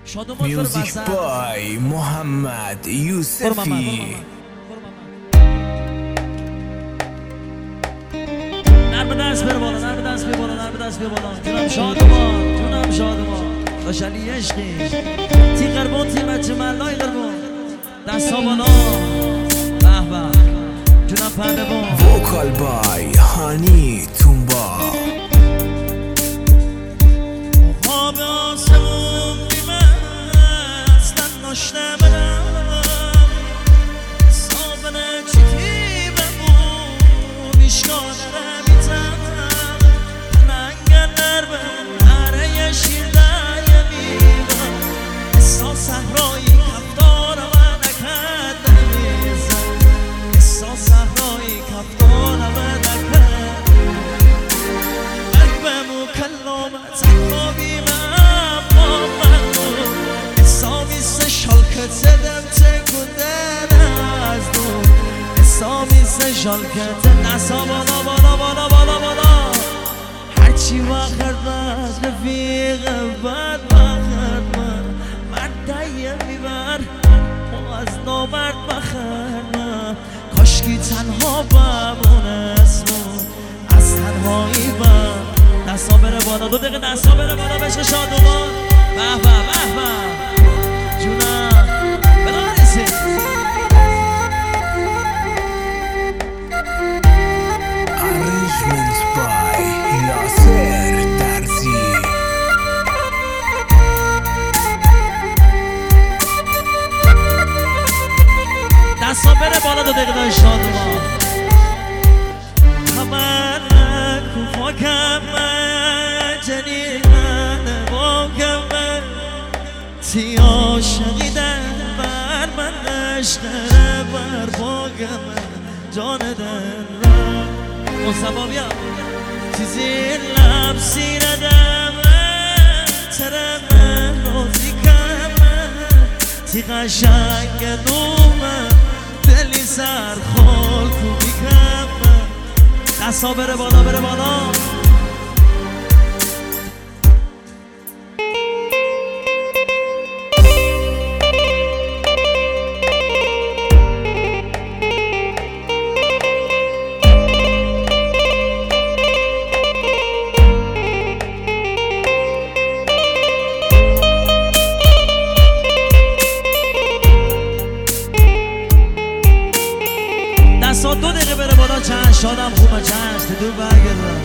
میوزیک بای محمد یوسفی. نرم دست بر بالا، نرم دست بر بالا، نرم دست بر بالا. جونم شادمان، جونم شادمان. داشلی عشقی تی قربون، تی بچه ملای قربون، دستا بالا. به به جونم پهلوان. وکال بای هانی تونبا. خواب آسمون بیمستن نشته برم، سابنه چیتی بمون ایشگانه رمیتم، پننگه نرمه نره شیر دایه میبم، احسا صحرایی کفتار من نکرد نمیزم، احسا صحرایی کفتار من نکرد قلبمو کلامت خوابی من با منو احسا میسه شالکت تکوندن از دون، احسا میسه شالکت نسا بالا بالا بالا بالا بالا. هرچی وقت باز رفیق بد وقت مرد دیه میبر ما از نامرد بخرم، کاشکی تنها بمونستمون از تنهایی بم. دستا بره بالا، 2 دقیقه دستا بره بالا بشه شادومان. به به به به جونم بلا رسید. Arrangement by یاسر درزی. دستا بره بالا، 2 دقیقه شادومان. همه کوفاکم جنین من باکم تی عاشقیدن بر من عشقه بر باکم جان دن را مصطفی بیا چیزی لب سیردم ترم روزی کم تی قشنگ نومم دلی سرخال کوبی کم. دستا بره بالا بره بالا. دستا 2 دقیقه بره بالا. چند شادم خوبه، چند دور برگردم.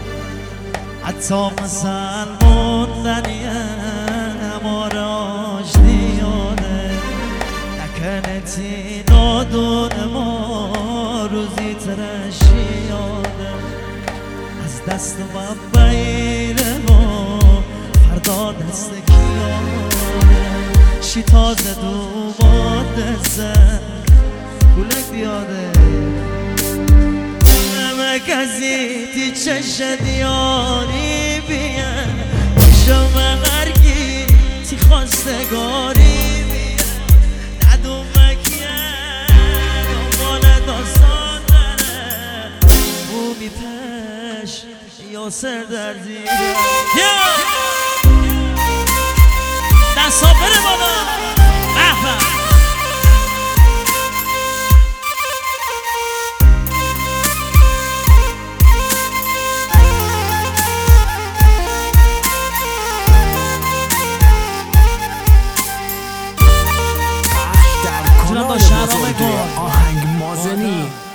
حتی مثل موندنیه ما را آشتیاده نکنتی نادون ما روزی ترشیاده از دست من بیره ما فردا دست کیاده شی تازه دوباره زن کولک بیاده کسی تی چشد یاری بیان شما غرگی تی خواستگاری بیان ندومکیه دنبال داستان داره بومی پش یاسر در زیره. دستا بره بالا. به کانال بزرگ آهنگ مازنی.